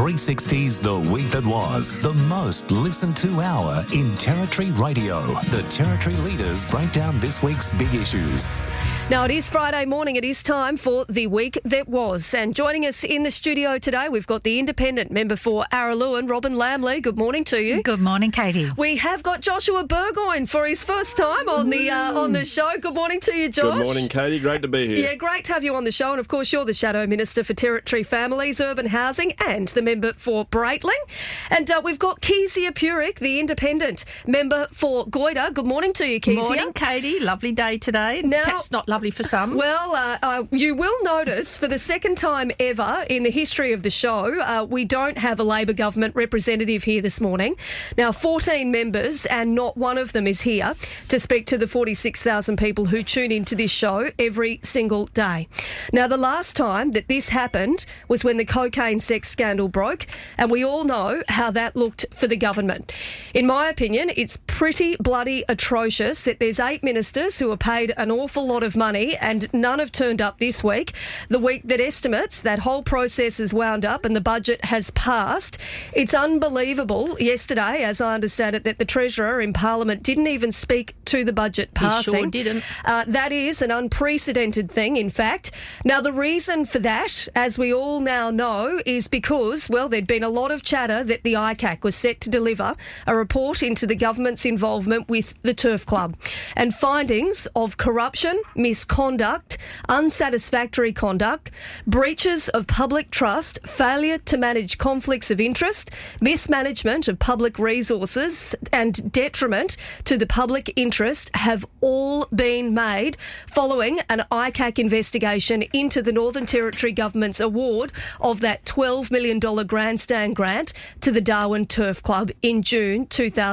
360's The Week That Was, the most listened to hour in Territory Radio. The Territory leaders break down this week's big issues. Now, it is Friday morning. It is time for The Week That Was. And joining us in the studio today, we've got the Independent member for Araluen, Robin Lamley. Good morning to you. Good morning, Katie. We have got Joshua Burgoyne for his first time on the show. Good morning to you, Josh. Good morning, Katie. Great to be here. Yeah, great to have you on the show. And, of course, you're the Shadow Minister for Territory Families, Urban Housing and the member for Breitling. And we've got Kezia Purick, the Independent member for Goyder. Good morning to you, Kezia. Morning, Katie. Lovely day today. Now, perhaps not lovely for some. Well, you will notice for the second time ever in the history of the show, we don't have a Labor government representative here this morning. Now, 14 members and not one of them is here to speak to the 46,000 people who tune into this show every single day. Now, the last time that this happened was when the cocaine sex scandal broke, and we all know how that looked for the government. In my opinion, it's pretty bloody atrocious that there's 8 ministers who are paid an awful lot of money and none have turned up this week, the week that estimates that whole process is wound up and the budget has passed. It's unbelievable yesterday, as I understand it, that the Treasurer in Parliament didn't even speak to the budget passing. He sure didn't. That is an unprecedented thing, in fact. Now, the reason for that, as we all now know, is because, well, there'd been a lot of chatter that the ICAC was set to deliver a report into the government's involvement with the Turf Club and findings of corruption, misconduct, unsatisfactory conduct, breaches of public trust, failure to manage conflicts of interest, mismanagement of public resources and detriment to the public interest have all been made following an ICAC investigation into the Northern Territory Government's award of that $12 million grandstand grant to the Darwin Turf Club in June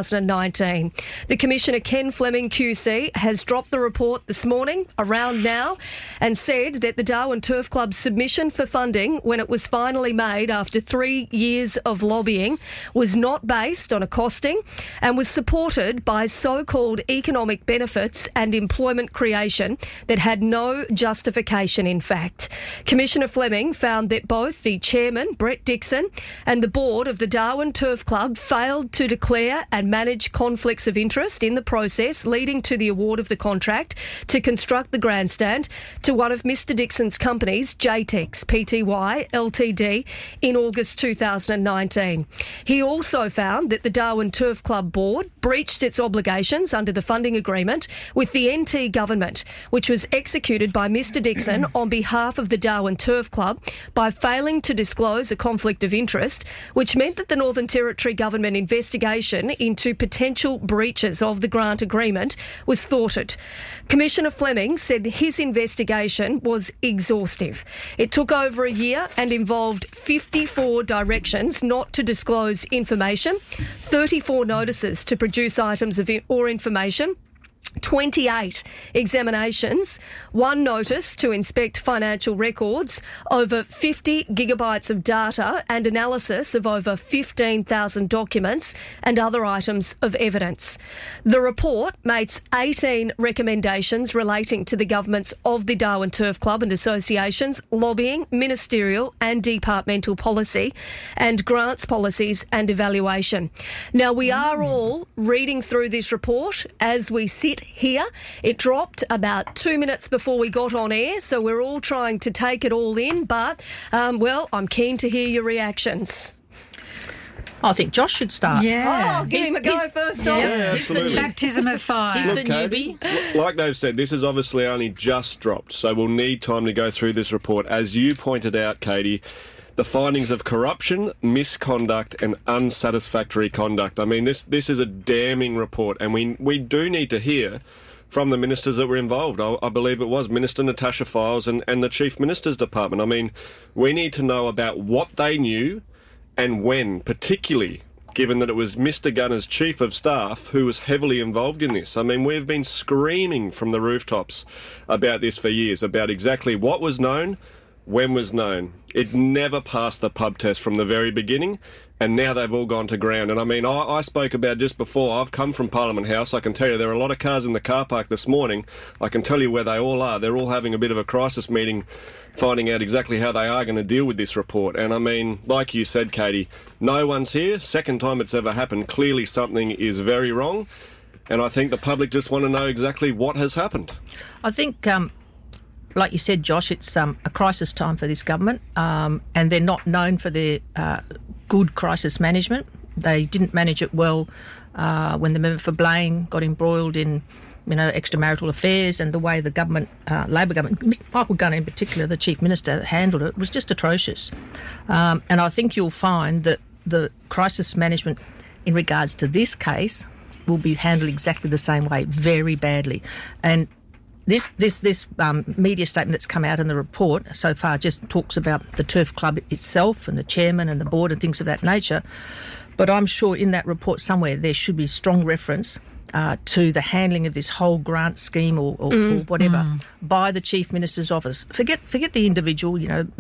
2019. The Commissioner, Ken Fleming QC, has dropped the report this morning around now and said that the Darwin Turf Club's submission for funding, when it was finally made after 3 years of lobbying, was not based on a costing and was supported by so-called economic benefits and employment creation that had no justification, in fact. Commissioner Fleming found that both the chairman, Brett Dixon, and the board of the Darwin Turf Club failed to declare and manage conflicts of interest in the process leading to the award of the contract to construct the grandstand to one of Mr Dixon's companies, JTEX Pty Ltd, in August 2019. He also found that the Darwin Turf Club board breached its obligations under the funding agreement with the NT government, which was executed by Mr Dixon on behalf of the Darwin Turf Club by failing to disclose a conflict of interest, which meant that the Northern Territory Government investigation into potential breaches of the grant agreement was thwarted. Commissioner Fleming said his investigation was exhaustive. It took over a year and involved 54 directions not to disclose information, 34 notices to produce items or information, 28 examinations, 1 notice to inspect financial records, over 50 gigabytes of data and analysis of over 15,000 documents and other items of evidence. The report makes 18 recommendations relating to the governments of the Darwin Turf Club and associations, lobbying, ministerial and departmental policy and grants policies and evaluation. Now, we are all reading through this report as we sit here. It dropped about 2 minutes before we got on air, so we're all trying to take it all in, but, I'm keen to hear your reactions. I think Josh should start. Yeah. Give him a go first off. Yeah, absolutely. Baptism of fire. He's the newbie. Like they've said, this has obviously only just dropped, so we'll need time to go through this report. As you pointed out, Katie, the findings of corruption, misconduct and unsatisfactory conduct. I mean, this is a damning report, and we do need to hear from the ministers that were involved. I believe it was Minister Natasha Files and the Chief Minister's Department. I mean, we need to know about what they knew and when, particularly given that it was Mr Gunner's Chief of Staff who was heavily involved in this. I mean, we've been screaming from the rooftops about this for years, about exactly what was known, when was known. It never passed the pub test from the very beginning, and now they've all gone to ground. And I mean, I spoke about just before, I've come from Parliament House. I can tell you there are a lot of cars in the car park this morning. I can tell you where they all are. They're all having a bit of a crisis meeting, finding out exactly how they are going to deal with this report. And I mean, like you said, Katie, no one's here. Second time it's ever happened. Clearly something is very wrong. And I think the public just want to know exactly what has happened. I think, like you said, Josh, it's a crisis time for this government, and they're not known for their good crisis management. They didn't manage it well when the member for Blaine got embroiled in, extramarital affairs, and the way the government, Labor government, Michael Gunner in particular, the Chief Minister, handled it was just atrocious. And I think you'll find that the crisis management in regards to this case will be handled exactly the same way, very badly. And this media statement that's come out in the report so far just talks about the Turf Club itself and the chairman and the board and things of that nature. But I'm sure in that report somewhere there should be strong reference to the handling of this whole grant scheme or whatever by the Chief Minister's office. Forget the individual,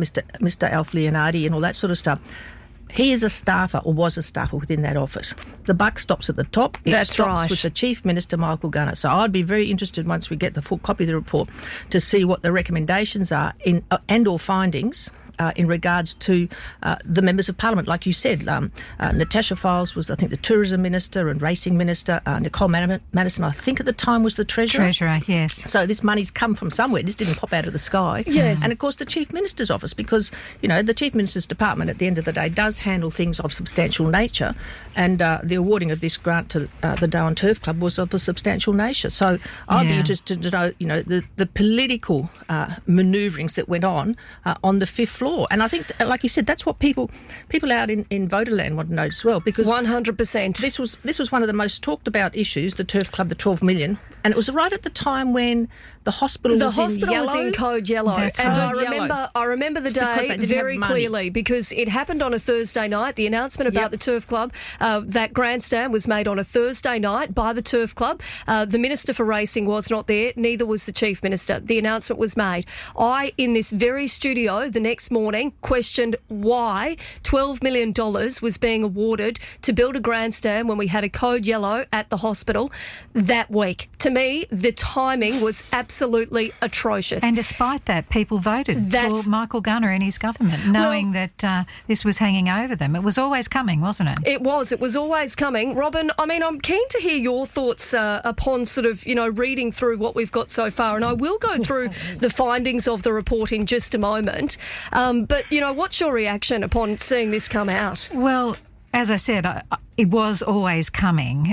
Mr. Alf Leonardi and all that sort of stuff. He is a staffer, or was a staffer within that office. The buck stops at the top. It That's stops right. with the Chief Minister, Michael Gunner. So I'd be very interested, once we get the full copy of the report, to see what the recommendations are and or findings in regards to the members of Parliament. Like you said, Natasha Files was, I think, the Tourism Minister and Racing Minister. Nicole Madison, I think at the time, was the Treasurer. Treasurer, yes. So this money's come from somewhere. This didn't pop out of the sky. Yeah. And, of course, the Chief Minister's office, because, the Chief Minister's department, at the end of the day, does handle things of substantial nature. And the awarding of this grant to the Darwin Turf Club was of a substantial nature. So I'd be interested to know, the political manoeuvrings that went on the fifth floor. And I think, like you said, that's what people out in Voterland want to know as well, because 100%. This was one of the most talked about issues, the Turf Club, the 12 million, and it was right at the time when the hospital was in code yellow. That's and right. I remember the day very clearly, because it happened on a Thursday night. The announcement about the Turf Club, that grandstand was made on a Thursday night by the Turf Club. The Minister for Racing was not there, neither was the Chief Minister. The announcement was made. I, in this very studio the next morning, questioned why $12 million was being awarded to build a grandstand when we had a code yellow at the hospital that week. To me, the timing was absolutely atrocious. And despite that, people voted for Michael Gunner and his government, knowing that this was hanging over them. It was always coming, wasn't it? It was always coming. Robin, I mean, I'm keen to hear your thoughts upon sort of, reading through what we've got so far. And I will go through the findings of the report in just a moment. But, what's your reaction upon seeing this come out? Well, as I said, it was always coming.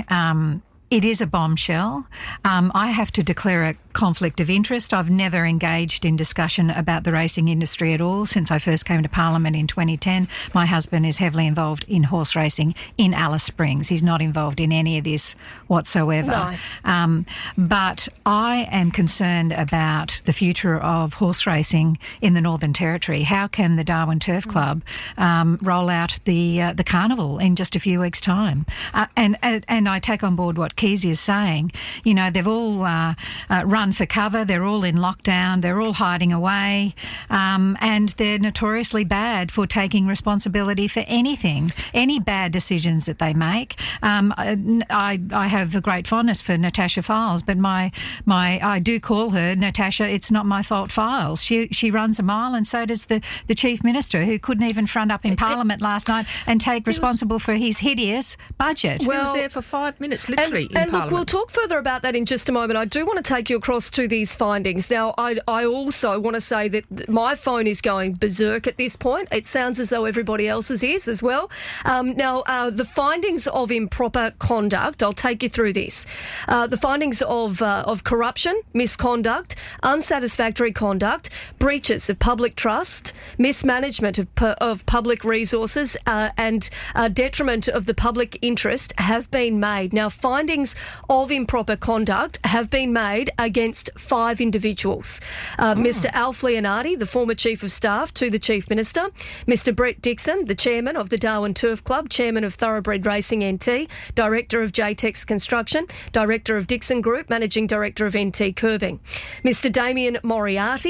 It is a bombshell. I have to declare a conflict of interest. I've never engaged in discussion about the racing industry at all since I first came to Parliament in 2010. My husband is heavily involved in horse racing in Alice Springs. He's not involved in any of this whatsoever. No. But I am concerned about the future of horse racing in the Northern Territory. How can the Darwin Turf Club roll out the carnival in just a few weeks' time? And I take on board what Keezy is saying. They've all run for cover. They're all in lockdown. They're all hiding away. And they're notoriously bad for taking responsibility for anything, any bad decisions that they make. I have a great fondness for Natasha Files, but I do call her Natasha, it's not my fault Files. She runs a mile, and so does the Chief Minister, who couldn't even front up in Parliament last night and take responsible for his hideous budget. He was there for 5 minutes, literally, in Parliament. Look, we'll talk further about that in just a moment. I do want to take you across to these findings. Now, I also want to say that my phone is going berserk at this point. It sounds as though everybody else's is as well. The findings of improper conduct, I'll take you through this. The findings of corruption, misconduct, unsatisfactory conduct, breaches of public trust, mismanagement of public resources and detriment of the public interest have been made. Now, finding findings of improper conduct have been made against 5 individuals. Mr Alf Leonardi, the former Chief of Staff to the Chief Minister, Mr Brett Dixon, the Chairman of the Darwin Turf Club, Chairman of Thoroughbred Racing NT, Director of JTEX Construction, Director of Dixon Group, Managing Director of NT Curbing, Mr Damien Moriarty,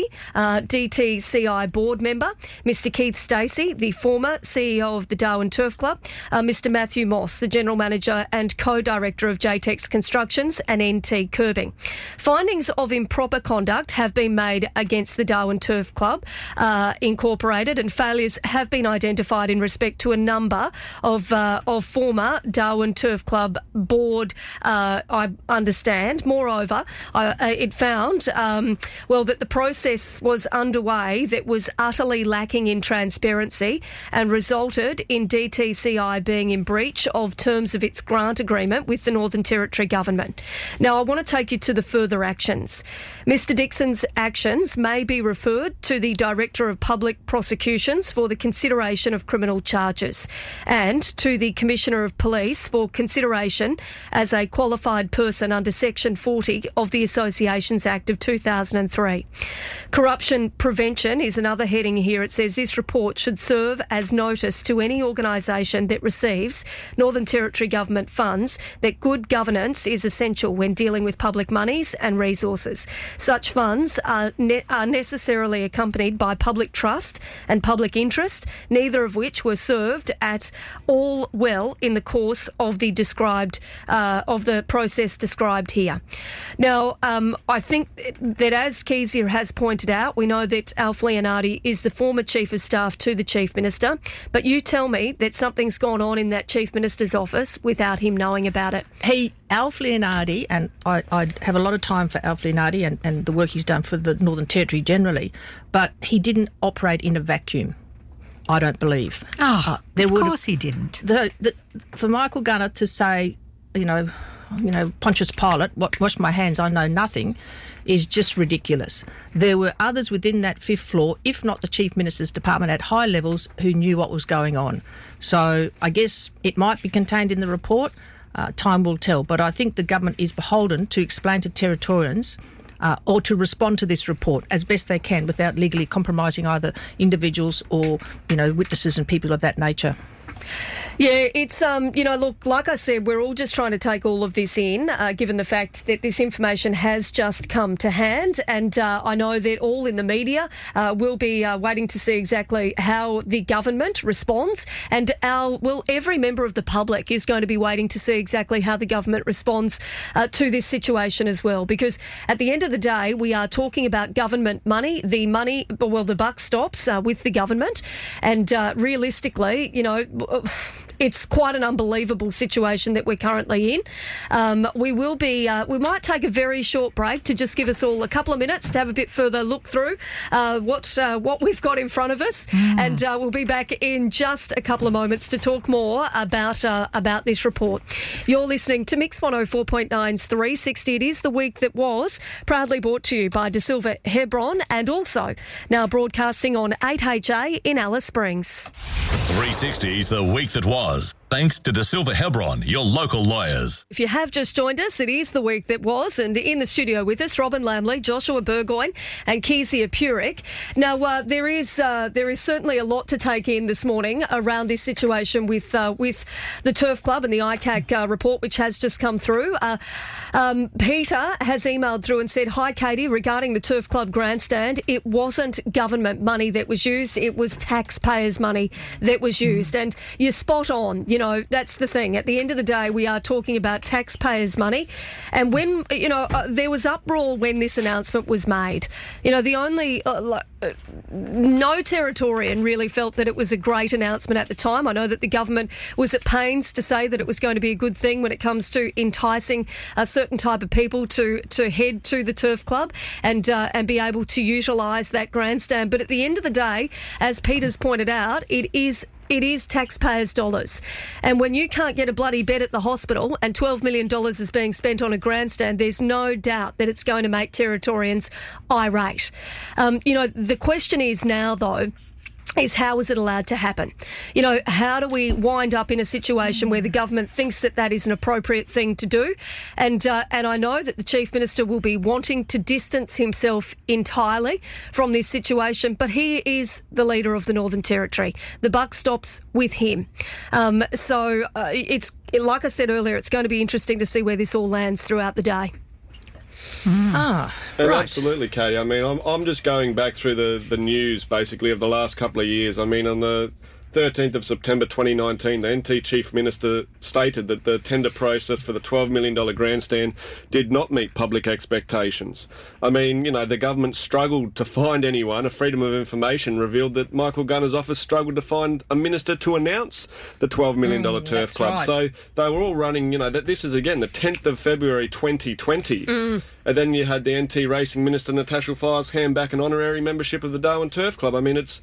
DTCI Board Member, Mr Keith Stacey, the former CEO of the Darwin Turf Club, Mr Matthew Moss, the General Manager and Co-Director of JTEX Constructions and NT Curbing. Findings of improper conduct have been made against the Darwin Turf Club Incorporated, and failures have been identified in respect to a number of former Darwin Turf Club board, I understand. Moreover, it found, that the process was underway that was utterly lacking in transparency and resulted in DTCI being in breach of terms of its grant agreement with the Northern Territory Government. Now, I want to take you to the further actions. Mr Dixon's actions may be referred to the Director of Public Prosecutions for the consideration of criminal charges and to the Commissioner of Police for consideration as a qualified person under Section 40 of the Associations Act of 2003. Corruption prevention is another heading here. It says this report should serve as notice to any organisation that receives Northern Territory Government funds that good governance is essential when dealing with public monies and resources. Such funds are necessarily accompanied by public trust and public interest, neither of which were served at all well in the course of the process described here. Now, I think that as Kezia has pointed out, we know that Alf Leonardi is the former Chief of Staff to the Chief Minister, but you tell me that something's gone on in that Chief Minister's office without him knowing about it. Alf Leonardi, and I have a lot of time for Alf Leonardi and the work he's done for the Northern Territory generally, but he didn't operate in a vacuum, I don't believe. Of course he didn't. For Michael Gunner to say, Pontius Pilate, wash my hands, I know nothing, is just ridiculous. There were others within that 5th floor, if not the Chief Minister's department at high levels, who knew what was going on. So I guess it might be contained in the report. Time will tell. But I think the government is beholden to explain to Territorians or to respond to this report as best they can without legally compromising either individuals or, witnesses and people of that nature. Yeah, it's, look, like I said, we're all just trying to take all of this in, given the fact that this information has just come to hand. And I know that all in the media will be waiting to see exactly how the government responds. And every member of the public is going to be waiting to see exactly how the government responds to this situation as well. Because at the end of the day, we are talking about government money. The buck stops with the government. And realistically, it's quite an unbelievable situation that we're currently in. We might take a very short break to just give us all a couple of minutes to have a bit further look through what we've got in front of us, and we'll be back in just a couple of moments to talk more about this report. You're listening to Mix 104.9's 360. It is the week that was, proudly brought to you by De Silva Hebron, and also now broadcasting on 8HA in Alice Springs. 360's the week that was, thanks to De Silva Hebron, your local lawyers. If you have just joined us, it is the week that was, and in the studio with us, Robin Lamley, Joshua Burgoyne and Kezia Purick. Now, there is certainly a lot to take in this morning around this situation with the Turf Club and the ICAC report, which has just come through. Peter has emailed through and said, "Hi, Katie, regarding the Turf Club grandstand, it wasn't government money that was used, it was taxpayers' money that was used." And you're spot on. That's the thing. At the end of the day, we are talking about taxpayers' money. And when, there was uproar when this announcement was made. The only... no Territorian really felt that it was a great announcement at the time. I know that the government was at pains to say that it was going to be a good thing when it comes to enticing a certain type of people to head to the Turf Club and be able to utilise that grandstand. But at the end of the day, as Peter's pointed out, it is taxpayers' dollars. And when you can't get a bloody bed at the hospital and $12 million is being spent on a grandstand, there's no doubt that it's going to make Territorians irate. The question is now, though, is how is it allowed to happen? You know, how do we wind up in a situation where the government thinks that that is an appropriate thing to do? And I know that the Chief Minister will be wanting to distance himself entirely from this situation, but he is the leader of the Northern Territory. The buck stops with him. So it's, like I said earlier, it's going to be interesting to see where this all lands throughout the day. And right. absolutely, Katie. I mean, I'm just going back through the news, basically, of the last couple of years. I mean, on the 13th of September 2019, the NT Chief Minister stated that the tender process for the $12 million grandstand did not meet public expectations. I mean, you know, the government struggled to find anyone. A Freedom of Information revealed that Michael Gunner's office struggled to find a minister to announce the $12 million turf club. Right. So they were all running, you know, that this is, again, the 10th of February 2020. And then you had the NT Racing Minister, Natasha Fyles, hand back an honorary membership of the Darwin Turf Club. I mean, it's...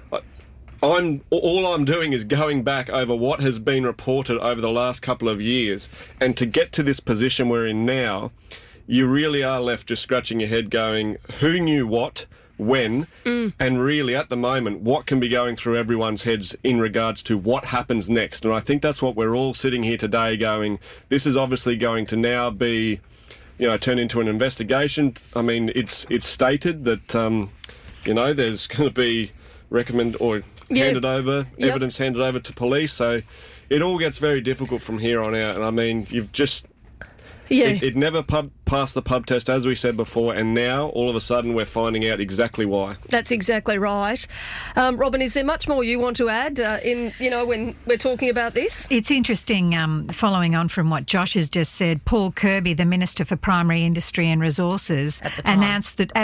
all I'm doing is going back over what has been reported over the last couple of years, and to get to this position we're in now, you really are left just scratching your head going, who knew what, when, and really at the moment, what can be going through everyone's heads in regards to what happens next. And I think that's what we're all sitting here today going, this is obviously going to now be, you know, turn into an investigation. I mean, it's stated that, you know, there's going to be evidence handed over to police. So it all gets very difficult from here on out. And I mean, you've just... It never passed the pub test, as we said before, and now, all of a sudden, we're finding out exactly why. That's exactly right. Robin, is there much more you want to add when we're talking about this? It's interesting, following on from what Josh has just said, Paul Kirby, the Minister for Primary Industry and Resources, announced the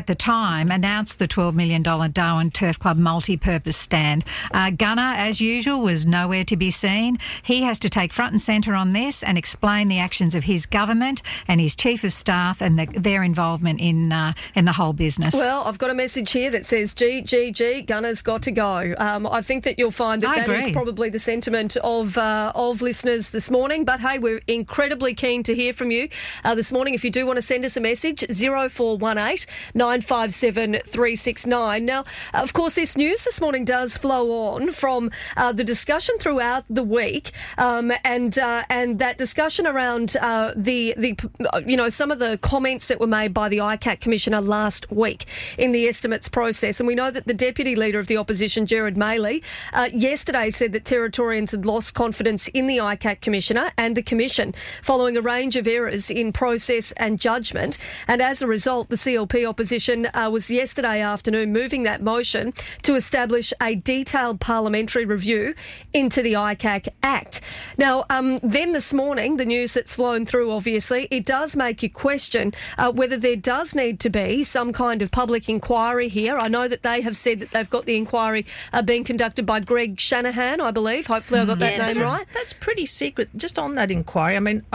$12 million Darwin Turf Club multi-purpose stand. Gunner, as usual, was nowhere to be seen. He has to take front and centre on this and explain the actions of his government and his Chief of Staff and their involvement in the whole business. Well, I've got a message here that says, G, Gunner's got to go. I think that you'll find that is probably the sentiment of listeners this morning. But, hey, we're incredibly keen to hear from you this morning. If you do want to send us a message, 0418 957 369. Now, of course, this news this morning does flow on from the discussion throughout the week and that discussion around some of the comments that were made by the ICAC Commissioner last week in the estimates process. And we know that the Deputy Leader of the Opposition, Gerard Maley, yesterday said that Territorians had lost confidence in the ICAC Commissioner and the Commission following a range of errors in process and judgment. And as a result, the CLP opposition was yesterday afternoon moving that motion to establish a detailed parliamentary review into the ICAC Act. Now, then this morning, the news that's flown through, obviously, it does make you question whether there does need to be some kind of public inquiry here. I know that they have said that they've got the inquiry being conducted by Greg Shanahan, I believe. Hopefully I got that name right. That's pretty secret. Just on that inquiry, I mean,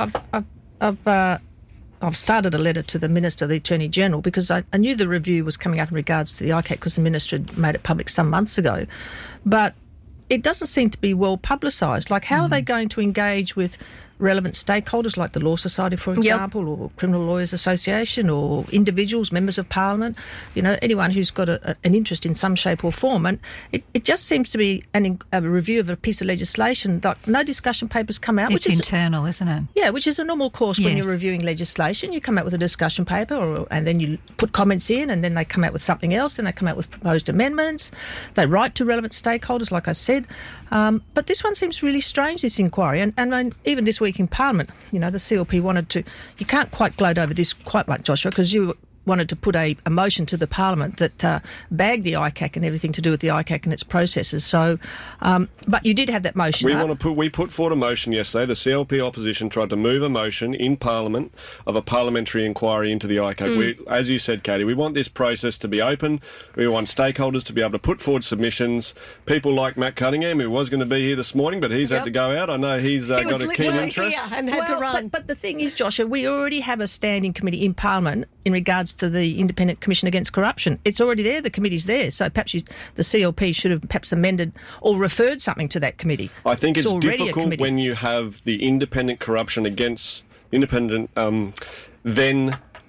I've started a letter to the Minister, the Attorney General, because I knew the review was coming up in regards to the ICAC because the Minister had made it public some months ago. But it doesn't seem to be well publicised. Like, how are they going to engage with relevant stakeholders like the Law Society, for example, or Criminal Lawyers Association, or individuals, members of Parliament, you know, anyone who's got an interest in some shape or form. And it just seems to be a review of a piece of legislation. Like, no discussion papers come out. It's internal, isn't it? Yeah, which is a normal course when you're reviewing legislation. You come out with a discussion paper and then you put comments in, and then they come out with something else, and they come out with proposed amendments. They write to relevant stakeholders, like I said. But this one seems really strange, this inquiry. And even this week in Parliament, you know, the CLP wanted to... You can't quite gloat over this quite like Joshua, because you wanted to put a motion to the Parliament that bagged the ICAC and everything to do with the ICAC and its processes. So, but you did have that motion. We put forward a motion yesterday. The CLP opposition tried to move a motion in Parliament of a parliamentary inquiry into the ICAC. As you said, Katie, we want this process to be open. We want stakeholders to be able to put forward submissions. People like Matt Cunningham, who was going to be here this morning, but he's had to go out. I know he's got a keen interest. And had to run. But the thing is, Joshua, we already have a standing committee in Parliament in regards to the Independent Commission Against Corruption. It's already there. The committee's there. So perhaps the CLP should have perhaps amended or referred something to that committee. I think it's difficult when you have the Independent Corruption Against then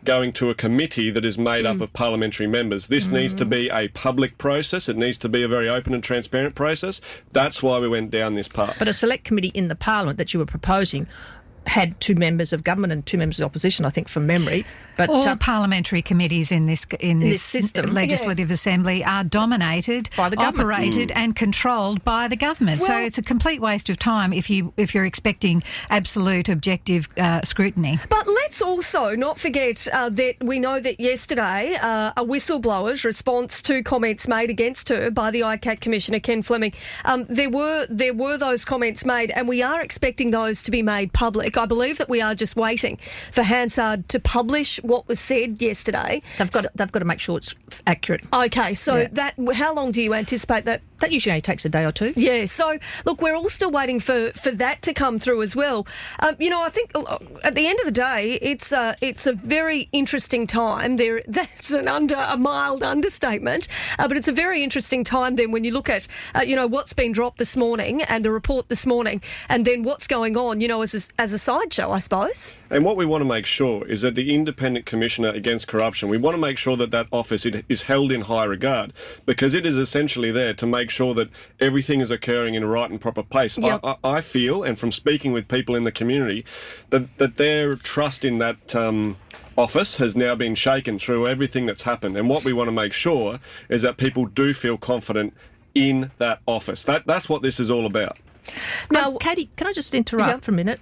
going to a committee that is made up of parliamentary members. This needs to be a public process. It needs to be a very open and transparent process. That's why we went down this path. But a select committee in the parliament that you were proposing had 2 members of government and 2 members of opposition, I think, from memory. But all parliamentary committees in this system, legislative assembly are dominated, by the government, operated and controlled by the government. So it's a complete waste of time if you're expecting absolute objective scrutiny. But let's also not forget that we know that yesterday a whistleblower's response to comments made against her by the ICAC Commissioner Ken Fleming, there were those comments made, and we are expecting those to be made public. I believe that we are just waiting for Hansard to publish what was said yesterday. They've got to make sure it's accurate. Okay, so how long do you anticipate that? That usually only takes a day or 2. Yeah, so look, we're all still waiting for that to come through as well. I think at the end of the day, it's a very interesting time. That's a mild understatement, but it's a very interesting time then when you look at what's been dropped this morning and the report this morning, and then what's going on, as a sideshow, I suppose. And what we want to make sure is that the Independent Commissioner Against Corruption, we want to make sure that office is held in high regard, because it is essentially there to make sure that everything is occurring in a right and proper place. Yep. I feel, and from speaking with people in the community, that their trust in that office has now been shaken through everything that's happened. And what we want to make sure is that people do feel confident in that office. That's what this is all about. Now, Katie, can I just interrupt for a minute?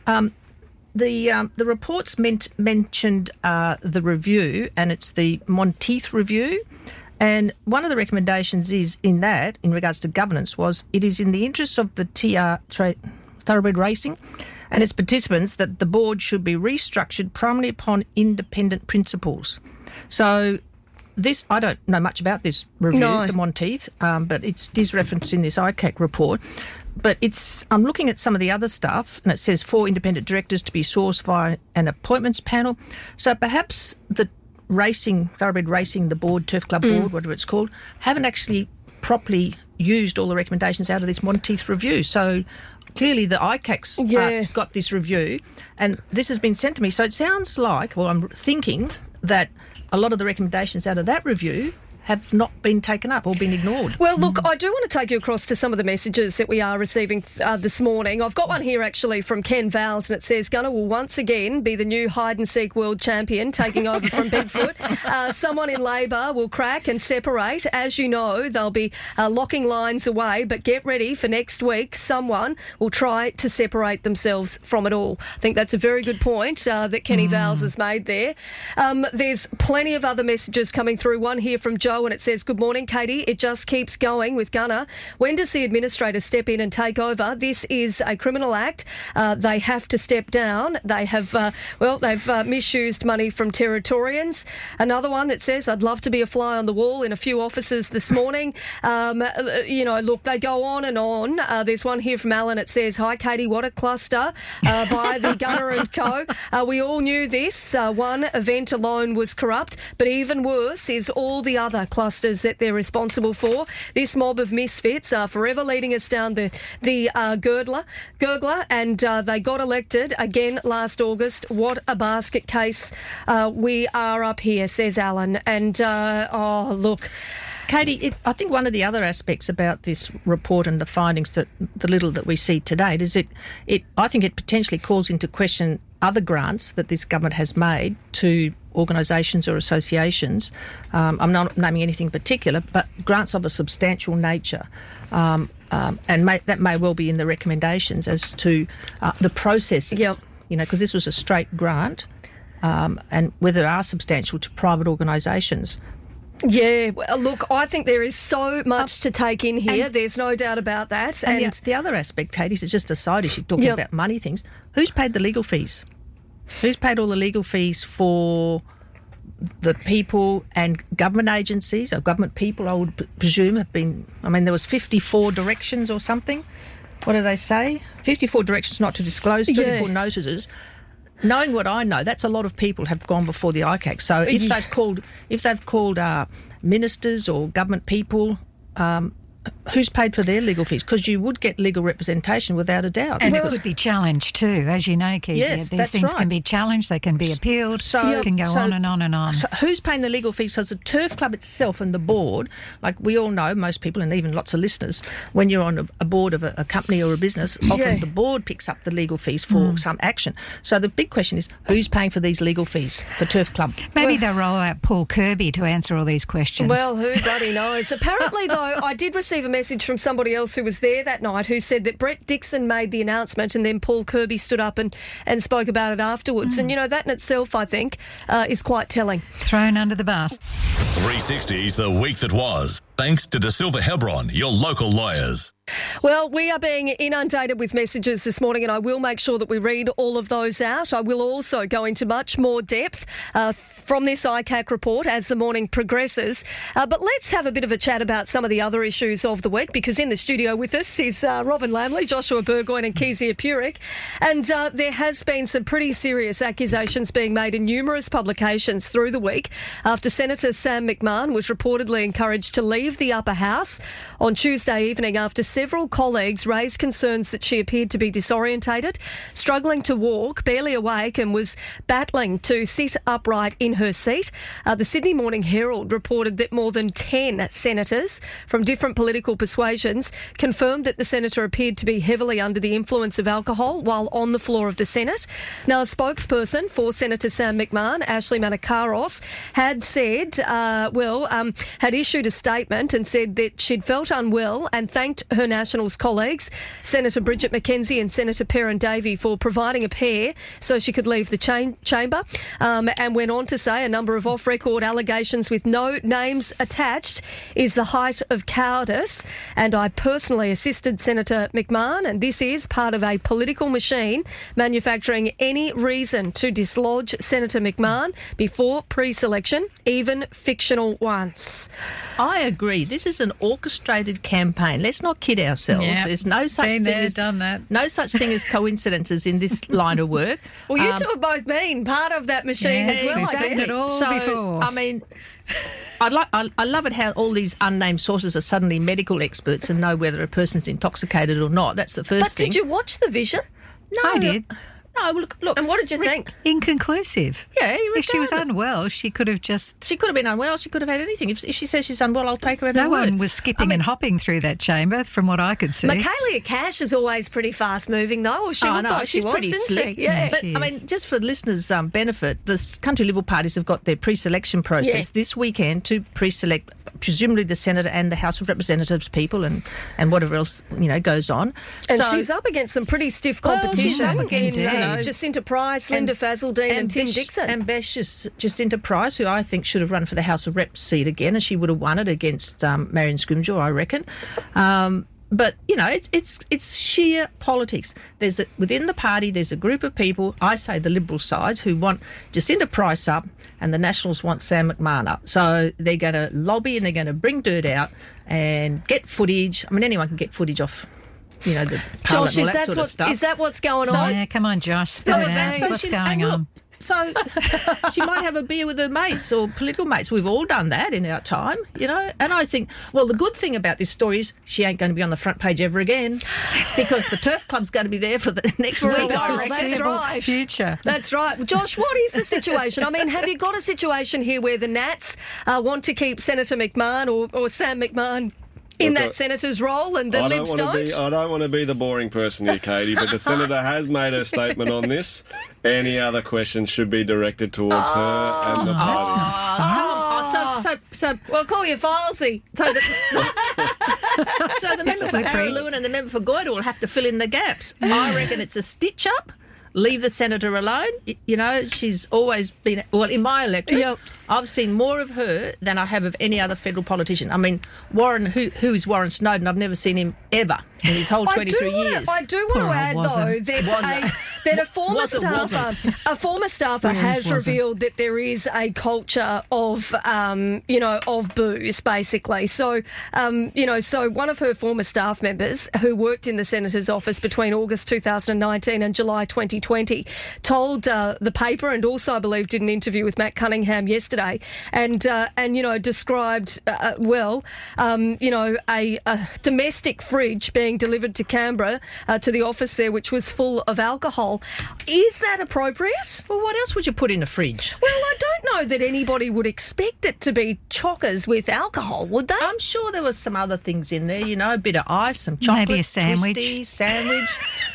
The reports mentioned the review, and it's the Monteith review. And one of the recommendations in regards to governance, was it is in the interest of the Thoroughbred Racing and its participants that the board should be restructured primarily upon independent principles. So this, I don't know much about this review, the Monteith, but it is referenced in this ICAC report. But I'm looking at some of the other stuff, and it says 4 independent directors to be sourced via an appointments panel. So perhaps the Thoroughbred Racing, the board, Turf Club board, whatever it's called, haven't actually properly used all the recommendations out of this Monteith review. So clearly the ICAC's got this review, and this has been sent to me. So it sounds like, I'm thinking that a lot of the recommendations out of that review have not been taken up or been ignored. Well, look, I do want to take you across to some of the messages that we are receiving this morning. I've got one here actually from Ken Vowles, and it says, Gunner will once again be the new hide-and-seek world champion, taking over from Bigfoot. Someone in Labor will crack and separate. As you know, they'll be locking lines away, but get ready for next week. Someone will try to separate themselves from it all. I think that's a very good point that Kenny Vowles has made there. There's plenty of other messages coming through. One here from Joe, and it says, good morning, Katie. It just keeps going with Gunner. When does the administrator step in and take over? This is a criminal act. They have to step down. They have, they've misused money from Territorians. Another one that says, I'd love to be a fly on the wall in a few offices this morning. Look, they go on and on. There's one here from Alan. It says, hi, Katie, what a cluster by the Gunner and Co. We all knew this. One event alone was corrupt, but even worse is all the other clusters that they're responsible for. This mob of misfits are forever leading us down the gurgler, and they got elected again last August. What a basket case. We are up here, says Alan. And, look... Katie, I think one of the other aspects about this report and the findings, that the little that we see to date, is I think it potentially calls into question other grants that this government has made to organisations or associations. I'm not naming anything particular, but grants of a substantial nature. And that may well be in the recommendations as to the processes. Yep. Because this was a straight grant, and whether they are substantial to private organisations. Yeah, look, I think there is so much to take in here. There's no doubt about that. And the other aspect, Katie, is just a side issue, talking about money things. Who's paid the legal fees? Who's paid all the legal fees for the people and government agencies, or government people, I would presume, have been... there was 54 directions or something. What do they say? 54 directions not to disclose, 34 notices. Knowing what I know, that's a lot of people have gone before the ICAC. So if they've called ministers or government people, who's paid for their legal fees? Because you would get legal representation without a doubt. And it could be challenged too, as you know, Kezia. Yes, These that's things right. can be challenged, they can be appealed, it can go on and on and on. So who's paying the legal fees? Because the Turf Club itself and the board, like we all know, most people and even lots of listeners, when you're on a board of a company or a business, often the board picks up the legal fees for some action. So the big question is, who's paying for these legal fees for Turf Club? Maybe they'll roll out Paul Kirby to answer all these questions. Well, who bloody knows? Apparently, though, I did receive a message from somebody else who was there that night who said that Brett Dixon made the announcement and then Paul Kirby stood up and spoke about it afterwards. And, you know, that in itself, I think, is quite telling. Thrown under the bus. 360's The Week That Was. Thanks to De Silva Hebron, your local lawyers. Well, we are being inundated with messages this morning and I will make sure that we read all of those out. I will also go into much more depth from this ICAC report as the morning progresses. But let's have a bit of a chat about some of the other issues of the week, because in the studio with us is Robin Lamley, Joshua Burgoyne and Kezia Purick. And there has been some pretty serious accusations being made in numerous publications through the week after Senator Sam McMahon was reportedly encouraged to leave the upper house on Tuesday evening after several colleagues raised concerns that she appeared to be disorientated, struggling to walk, barely awake, and was battling to sit upright in her seat. The Sydney Morning Herald reported that more than 10 senators from different political persuasions confirmed that the senator appeared to be heavily under the influence of alcohol while on the floor of the Senate. Now, a spokesperson for Senator Sam McMahon, Ashley Manakaros, had said, had issued a statement and said that she'd felt unwell and thanked her Nationals colleagues, Senator Bridget McKenzie and Senator Perrin Davey, for providing a pair so she could leave the chamber, and went on to say a number of off-record allegations with no names attached is the height of cowardice, and I personally assisted Senator McMahon, and this is part of a political machine manufacturing any reason to dislodge Senator McMahon before pre-selection, even fictional ones. I agree. This is an orchestrated campaign. Let's not kid ourselves. Yep. There's no such Been thing there, as done that. no such thing as coincidences in this line of work. Well, you two have both been part of that machine Yes, as well, we've I seen guess. it all before. I mean, I love it how all these unnamed sources are suddenly medical experts and know whether a person's intoxicated or not. That's the first But thing. did you watch the Vision? No, I did. No, look. And what did you think? Inconclusive. Yeah, If she was regardless. unwell, she could have just... She could have been unwell. She could have had anything. If she says she's unwell, I'll take her at her No word. one was skipping and hopping through that chamber, from what I could see. Michaelia Cash is always pretty fast-moving, though. Well, she Oh, looked no, like she she's was, pretty didn't slick. she? Yeah. But, she I mean, is. just for listeners' benefit, the country Liberal parties have got their pre-selection process this weekend to pre-select presumably the Senate and the House of Representatives people and whatever else, goes on. And So- she's up against some pretty stiff Well, competition she's up in against, Jacinta Price, Linda Fazeldine and Tim Dixon. Ambitious Jacinta Price, who I think should have run for the House of Reps seat again, and she would have won it against Marion Scrimgeour, I reckon. But it's sheer politics. Within the party, there's a group of people, I say the Liberal sides, who want Jacinta Price up, and the Nationals want Sam McMahon up. So they're going to lobby and they're going to bring dirt out and get footage. I mean, anyone can get footage off, the Parliament Josh, and all that sort of stuff. is that what's going on? Yeah, come on, Josh, spill Spill it it, out. mate. What's she's- going and look, on? So she might have a beer with her mates or political mates. We've all done that in our time, And I think, well, the good thing about this story is she ain't going to be on the front page ever again because the Turf Club's going to be there for the next For a week. while, I that's reckon. right. Future. That's right. Well, Josh, what is the situation? I mean, have you got a situation here where the Nats want to keep Senator McMahon or Sam McMahon in Look, that senator's role and the Libs don't? I don't want to be the boring person here, Katie, but the Senator has made a statement on this. Any other questions should be directed towards her and the party. Well, call you Filesy. So the member for Araluen and the member for Goyder will have to fill in the gaps. I reckon it's a stitch up. Leave the senator alone. She's always been... Well, in my electorate, Yep. I've seen more of her than I have of any other federal politician. I mean, Warren, who is Warren Snowden? I've never seen him ever in his whole 23 years. I do want Poor to old add, Wazza. though, that that a former Was it staffer has revealed that there is a culture of, of booze, basically. So, so one of her former staff members who worked in the Senator's office between August 2019 and July 2020 told the paper, and also I believe did an interview with Matt Cunningham yesterday, and described a domestic fridge being delivered to Canberra to the office there, which was full of alcohol. Is that appropriate? Well, what else would you put in a fridge? Well, I don't know that anybody would expect it to be chockers with alcohol, would they? I'm sure there was some other things in there, a bit of ice, some chocolate, maybe a sandwich. Twisty, sandwich.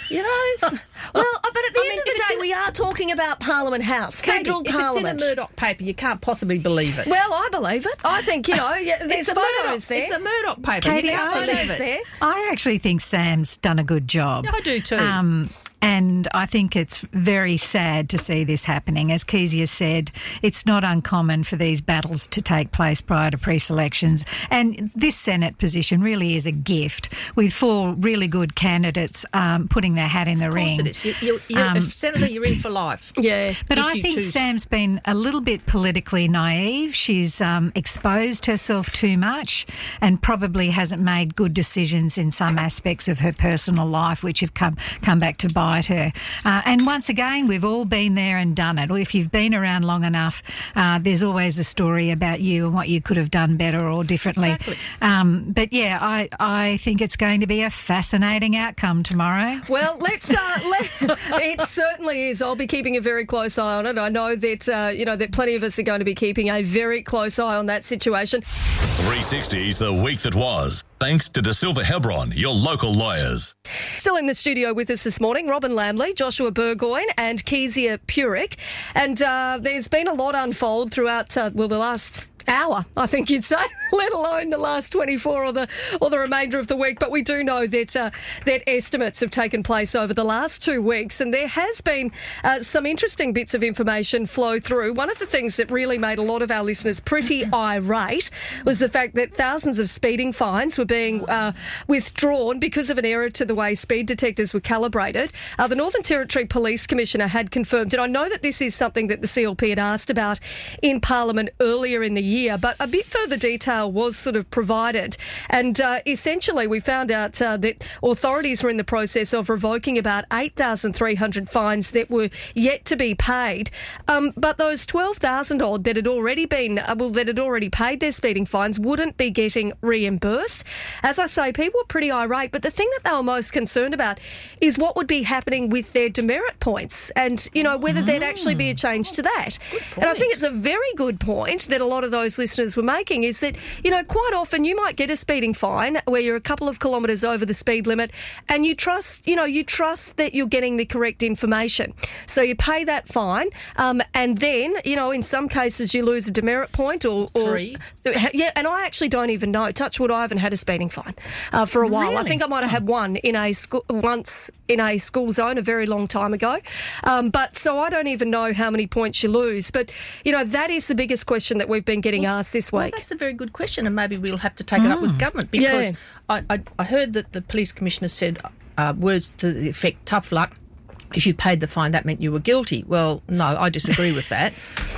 But at the end of the day, we are talking about Parliament House, federal Parliament. If it's in a Murdoch paper, you can't possibly believe it. Well, I believe it. I think, there's photos there. It's a Murdoch paper. Katie, you can't believe it. There. I actually think Sam's done a good job. Yeah, I do too. And I think it's very sad to see this happening. As Kezia said, it's not uncommon for these battles to take place prior to pre-selections. And this Senate position really is a gift, with 4 really good candidates putting their hat in the ring. Of course it is. You're Senator, you're in for life. Yeah. But I think Sam's been a little bit politically naive. She's exposed herself too much and probably hasn't made good decisions in some aspects of her personal life, which have come back to bite her. And once again, we've all been there and done it. If you've been around long enough, there's always a story about you and what you could have done better or differently. Exactly. But yeah, I think it's going to be a fascinating outcome tomorrow. Well, it certainly is. I'll be keeping a very close eye on it. I know that, that plenty of us are going to be keeping a very close eye on that situation. 360's The Week That Was. Thanks to De Silva Hebron, your local lawyers. Still in the studio with us this morning, Robin Lamley, Joshua Burgoyne and Kezia Purick. And there's been a lot unfold throughout, the last hour, I think you'd say, let alone the last 24 or the remainder of the week. But we do know that estimates have taken place over the last 2 weeks, and there has been some interesting bits of information flow through. One of the things that really made a lot of our listeners pretty irate was the fact that thousands of speeding fines were being withdrawn because of an error to the way speed detectors were calibrated. The Northern Territory Police Commissioner had confirmed, and I know that this is something that the CLP had asked about in Parliament earlier in the year, but a bit further detail was sort of provided. And essentially we found out that authorities were in the process of revoking about 8,300 fines that were yet to be paid. But those 12,000 odd that had already been, that had already paid their speeding fines wouldn't be getting reimbursed. As I say, people were pretty irate, but the thing that they were most concerned about is what would be happening with their demerit points and, whether there'd actually be a change to that. And I think it's a very good point that a lot of those listeners were making, is that, quite often you might get a speeding fine where you're a couple of kilometres over the speed limit and you trust that you're getting the correct information. So you pay that fine and then, in some cases you lose a demerit point or 3. Yeah, and I actually don't even know. Touch wood, I haven't had a speeding fine for a while. Really? I think I might have had one once in a school zone a very long time ago. But so I don't even know how many points you lose. But, that is the biggest question that we've been getting asked this week. Well, that's a very good question, and maybe we'll have to take it up with government, because I heard that the police commissioner said words to the effect, tough luck. If you paid the fine, that meant you were guilty. Well, no, I disagree with that.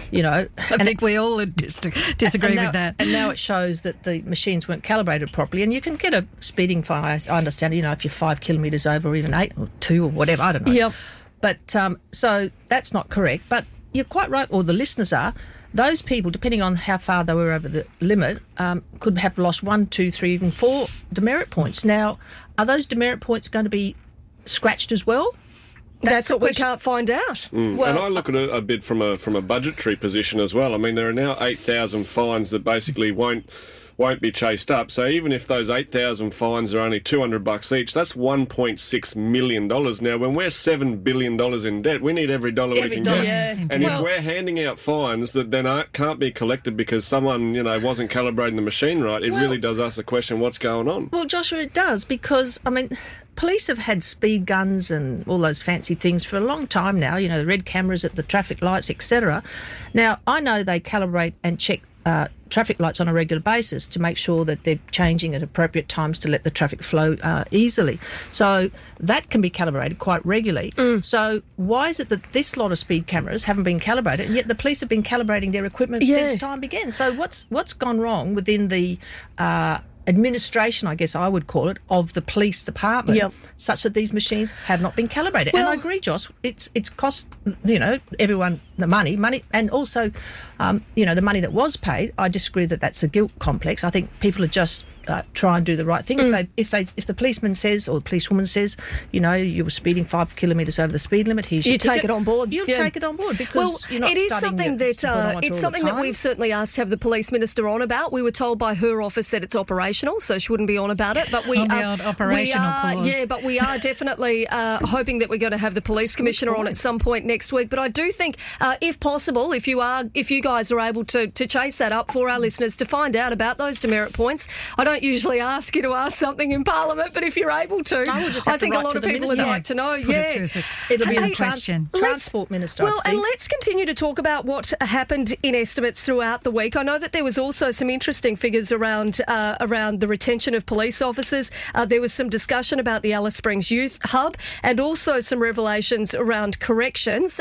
I think we all disagree with that. And now it shows that the machines weren't calibrated properly, and you can get a speeding fine, I understand, if you're 5 kilometres over, or even 8 or 2 or whatever, I don't know. Yeah. But so that's not correct. But you're quite right, or the listeners are. Those people, depending on how far they were over the limit, could have lost 1, 2, 3, even 4 demerit points. Now, are those demerit points going to be scratched as well? That's what we can't find out. And I look at it a bit from a budgetary position as well. I mean, there are now 8,000 fines that basically won't be chased up. So even if those 8,000 fines are only $200 each, that's $1.6 million. Now, when we're $7 billion in debt, we need every dollar we can get. Yeah. And if we're handing out fines that then can't be collected because someone, wasn't calibrating the machine right, it really does ask the question, what's going on? Well, Joshua, it does, because, police have had speed guns and all those fancy things for a long time now, the red cameras at the traffic lights, etc. Now, I know they calibrate and check traffic lights on a regular basis to make sure that they're changing at appropriate times to let the traffic flow easily. So that can be calibrated quite regularly. So why is it that this lot of speed cameras haven't been calibrated, and yet the police have been calibrating their equipment since time began? So what's gone wrong within the administration, I guess I would call it, of the police department, such that these machines have not been calibrated? Well, and I agree, Josh, it's cost, everyone the money, and also, the money that was paid. I disagree that that's a guilt complex. I think people are just try and do the right thing. If the policeman says, or the policewoman says, you were speeding 5 kilometres over the speed limit, here's your ticket. Take it on board. You'll take it on board because you're not it is studying something that we've certainly asked to have the police minister on about. We were told by her office that it's operational, so she wouldn't be on about it. But we the old operational clause. Yeah, but we are definitely hoping that we're going to have the police commissioner on at some point next week. But I do think, if possible, if you guys are able to chase that up for our listeners to find out about those demerit points. I don't usually ask you to ask something in Parliament, but if you're able to, I think a lot of people would like to know. It'll be a question. Transport Minister. Well, and let's continue to talk about what happened in estimates throughout the week. I know that there was also some interesting figures around the retention of police officers. There was some discussion about the Alice Springs Youth Hub, and also some revelations around corrections.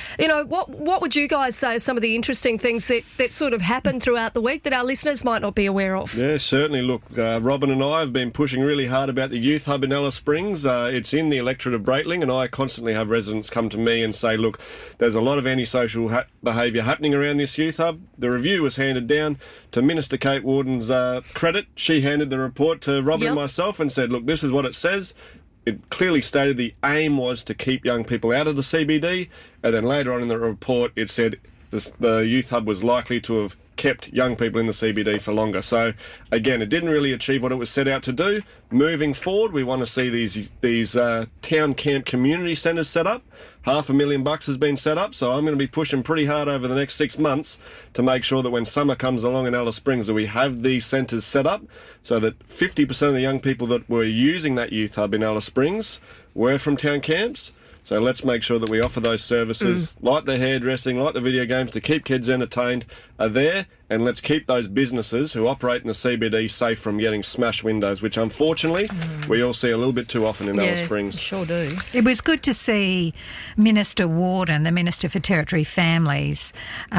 What would you guys say are some of the interesting things that sort of happened throughout the week that our listeners might not be aware of? Yeah, certainly. Look, Robin and I have been pushing really hard about the Youth Hub in Alice Springs. It's in the electorate of Breitling, and I constantly have residents come to me and say, look, there's a lot of antisocial behaviour happening around this Youth Hub. The review was handed down to Minister Kate Warden's credit. She handed the report to Robin and myself and said, look, this is what it says. It clearly stated the aim was to keep young people out of the CBD, and then later on in the report it said the Youth Hub was likely to have kept young people in the CBD for longer. So, again, it didn't really achieve what it was set out to do. Moving forward, we want to see these town camp community centres set up. $500,000 has been set up, so I'm going to be pushing pretty hard over the next 6 months to make sure that when summer comes along in Alice Springs that we have these centres set up so that 50% of the young people that were using that Youth Hub in Alice Springs were from town camps. So let's make sure that we offer those services, like the hairdressing, like the video games, to keep kids entertained, are there, and let's keep those businesses who operate in the CBD safe from getting smashed windows, which unfortunately we all see a little bit too often in Alice Springs. Sure do. It was good to see Minister Warden, the Minister for Territory Families,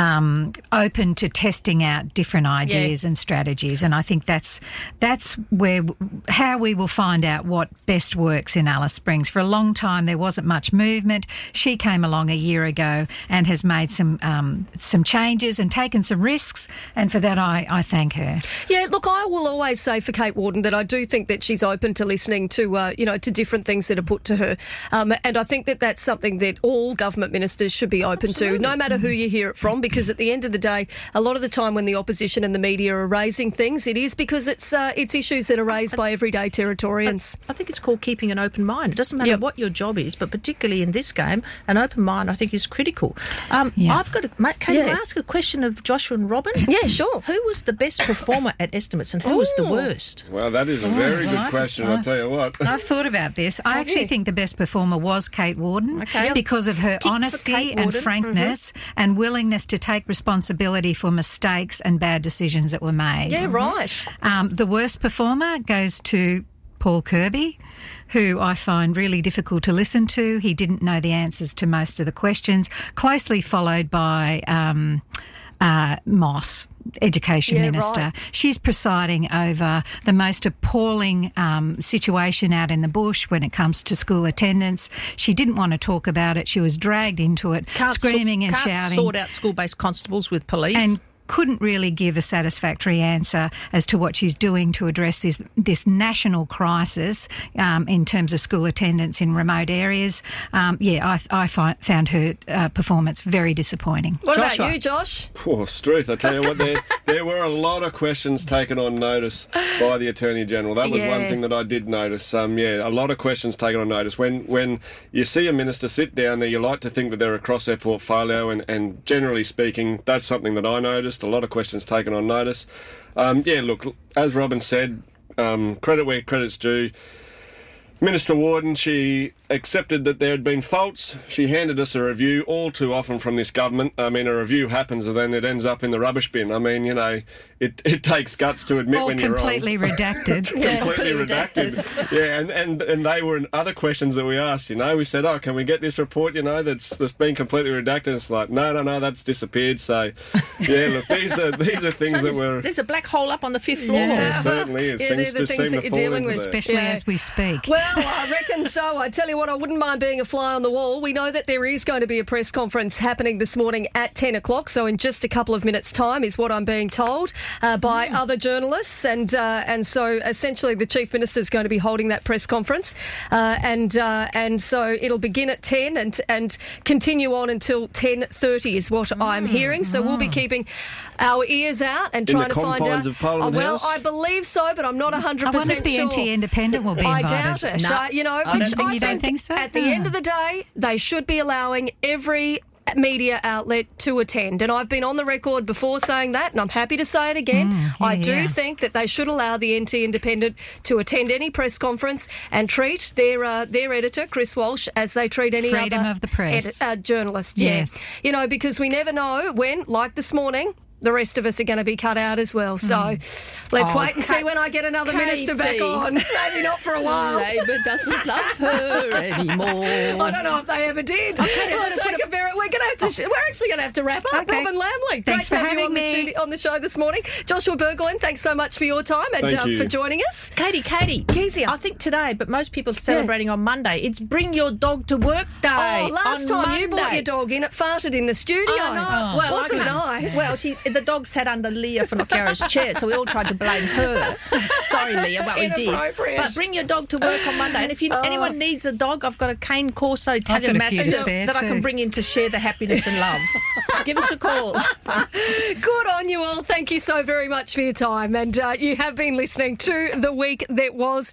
open to testing out different ideas and strategies, and I think that's how we will find out what best works in Alice Springs. For a long time there wasn't much movement. She came along a year ago and has made some changes and taken some risks, and for that I thank her. Yeah, look, I will always say for Kate Warden that I do think that she's open to listening to to different things that are put to her, and I think that that's something that all government ministers should be open to, no matter who you hear it from, because at the end of the day, a lot of the time when the opposition and the media are raising things, it is because it's issues that are raised by everyday Territorians. I think it's called keeping an open mind. It doesn't matter what your job is, but particularly in this game, an open mind I think is critical. I've got can I ask a question of Joshua and Robin? Yeah, sure. Who was the best performer at estimates and who was the worst? Well, that is a very good question, I'll tell you what. I've thought about this. I actually think the best performer was Kate Warden because of her honesty and frankness and willingness to take responsibility for mistakes and bad decisions that were made. Yeah, right. The worst performer goes to Paul Kirby, who I find really difficult to listen to. He didn't know the answers to most of the questions, closely followed by Moss, Education Minister. Right. She's presiding over the most appalling situation out in the bush when it comes to school attendance. She didn't want to talk about it. She was dragged into it, screaming and shouting. Can't sort out school-based constables with police. And couldn't really give a satisfactory answer as to what she's doing to address this national crisis in terms of school attendance in remote areas. I found her performance very disappointing. What about you, Josh? Poor Struth, I tell you what, there were a lot of questions taken on notice by the Attorney-General. That was one thing that I did notice. A lot of questions taken on notice. When you see a minister sit down there, you like to think that they're across their portfolio, and generally speaking, that's something that I noticed. A lot of questions taken on notice. Look, as Robin said, credit where credit's due. Minister Warden, she accepted that there had been faults. She handed us a review. All too often from this government, I mean, a review happens and then it ends up in the rubbish bin. I mean, you know, it takes guts to admit when you're wrong. Completely redacted. Completely redacted. Yeah, and they were other questions that we asked, you know. We said, can we get this report, you know, that's been completely redacted? It's like, no, that's disappeared. So, yeah, look, these are things So that were... There's a black hole up on the 5th floor. Yeah, it certainly is. Yeah, Things they're the just things seem that to you're fall dealing into with. there. Especially Yeah. as we speak. Well, I reckon so. I tell you what, I wouldn't mind being a fly on the wall. We know that there is going to be a press conference happening this morning at 10 o'clock, so in just a couple of minutes' time is what I'm being told by other journalists. And so essentially the Chief Minister is going to be holding that press conference. And so it'll begin at 10 and continue on until 10:30 is what I'm hearing. So we'll be keeping our ears out and In trying the to find confines out. of Parliament Well, House? I believe so, but I'm not 100% I wonder if the sure. NT Independent will be I invited. doubt it. No, You know, I don't which think I you don't think so? At the end of the day, they should be allowing every media outlet to attend. And I've been on the record before saying that, and I'm happy to say it again. I do think that they should allow the NT Independent to attend any press conference and treat their editor, Chris Walsh, as they treat any Freedom other of the press. journalist. Yes. Yeah. You know, because we never know when, like this morning, the rest of us are going to be cut out as well. So let's wait and see when I get another minister back Katie. on. Maybe not for a while. Labor doesn't love her anymore. I don't know if they ever did. We're actually going to have to wrap up. Okay. Robin Lamley, Thanks great for to have you having me. on the show this morning. Joshua Burgoyne, thanks so much for your time and Thank you. for joining us. Katie, Kezia. I think today, but most people are celebrating on Monday. It's Bring Your Dog to Work Day. Oh, last on time you brought Monday. your dog in, it farted in the studio. I know. Well, wasn't nice. Well, the dog sat under Leah Finocchiaro's chair, so we all tried to blame her. Sorry, Leah, but we did. Inappropriate. But bring your dog to work on Monday. And if anyone needs a dog, I've got a cane Corso Italian got a few to Mastiff spare that I can too. bring in to share the happiness and love. Give us a call. Good on you all. Thank you so very much for your time. And you have been listening to The Week That Was.